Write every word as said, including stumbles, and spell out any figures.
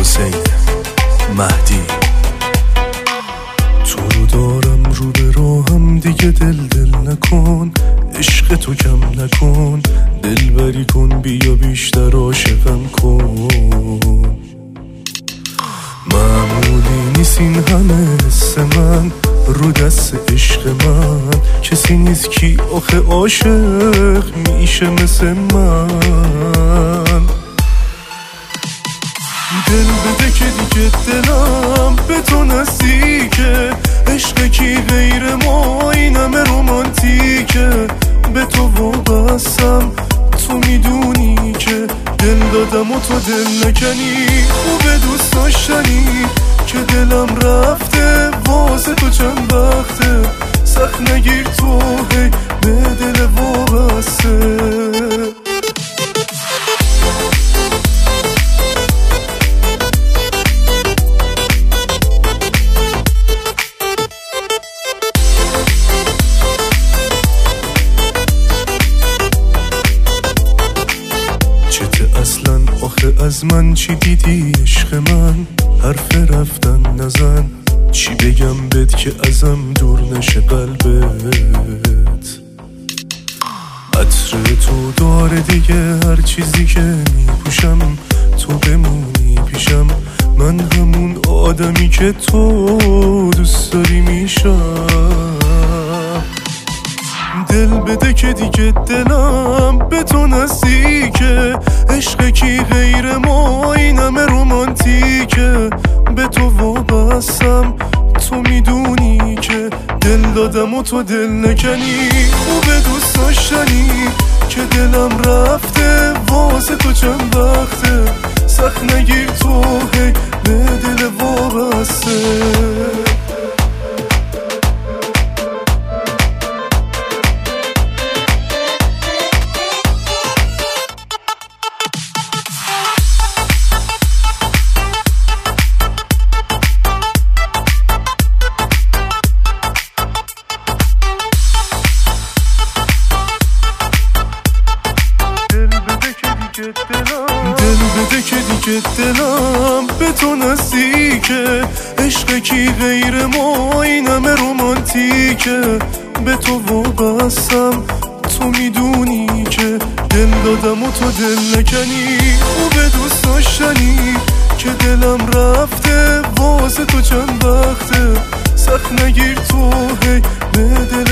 حسین مهدی. تو رو دارم رو به راهم دیگه دل دل نکن، عشق تو کم نکن، دل بری کن بیا بیشتر عاشقم کن. معمولی نیست این همه حس من رو دست عشق من، کسی نیست کی آخه عاشق میشه مثل من. دل بده که دیگه دلم به تو نزدیکه، عشق کی غیر ما این همه رومانتیکه. به تو وابستم تو میدونی که دل دادم و تو دل نکنی، خوبه دوست داشتنی که دلم رفته واسه تو چند وقته. سخت نگیر تو هی به دل وابسته. اصلا آخه از من چی دیدی عشق من؟ حرف رفتن نزن، چی بگم بهت که ازم دور نشه قلبت. عطر تو داره دیگه هر چیزی که میپوشم، تو بمونی پیشم من همون آدمی که تو دوست داری میشم. دل بده که دیگه دلم به تو نزدیکه، عشق کی غیر ما این همه رومانتیکه. به تو وابستم تو میدونی که دل دادم و تو دل نکنی، خوبه دوست داشتنی که دلم رفته واسه تو چند وقته. سخت نگیر تو هی به دل وابسته. دل بده که دیگه دلم به تو نزدیکه، عشق کی غیر ما این همه رومانتیکه. به تو وابستم تو میدونی که دل دادم و تو دل نکنی، خوبه دوست داشتنی که دلم رفته واسه تو چند وقته. سخت نگیر تو هی به دل